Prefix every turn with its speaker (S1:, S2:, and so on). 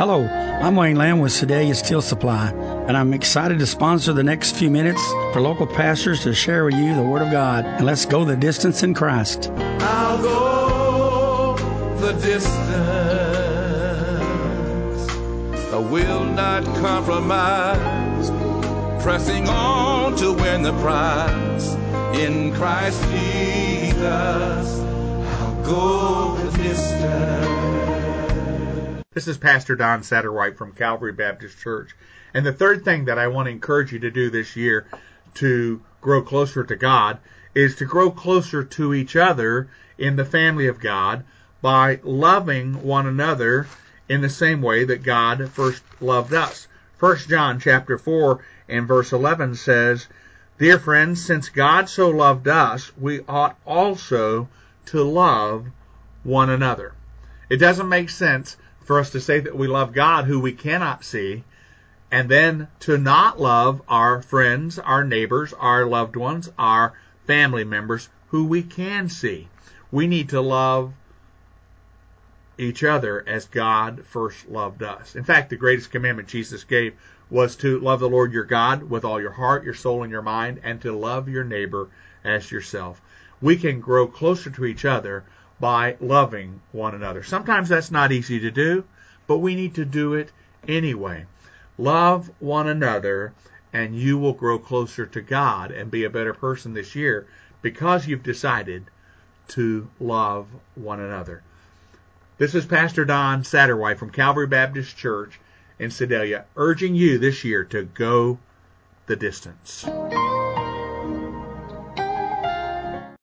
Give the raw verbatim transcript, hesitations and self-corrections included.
S1: Hello, I'm Wayne Lamb with Sedalia Steel Supply, and I'm excited to sponsor the next few minutes for local pastors to share with you the Word of God. And let's go the distance in Christ.
S2: I'll go the distance. I will not compromise, pressing on to win the prize. In Christ Jesus, I'll go the distance.
S3: This is Pastor Don Satterwhite from Calvary Baptist Church. And the third thing that I want to encourage you to do this year to grow closer to God is to grow closer to each other in the family of God by loving one another in the same way that God first loved us. First John chapter four and verse eleven says, "Dear friends, since God so loved us, we ought also to love one another." It doesn't make sense for us to say that we love God who we cannot see, and then to not love our friends, our neighbors, our loved ones, our family members who we can see. We need to love each other as God first loved us. In fact, the greatest commandment Jesus gave was to love the Lord your God with all your heart, your soul, and your mind, and to love your neighbor as yourself. We can grow closer to each other by loving one another. Sometimes that's not easy to do, but we need to do it anyway. Love one another, and you will grow closer to God and be a better person this year because you've decided to love one another. This is Pastor Don Satterwhite from Calvary Baptist Church in Sedalia, urging you this year to go the distance.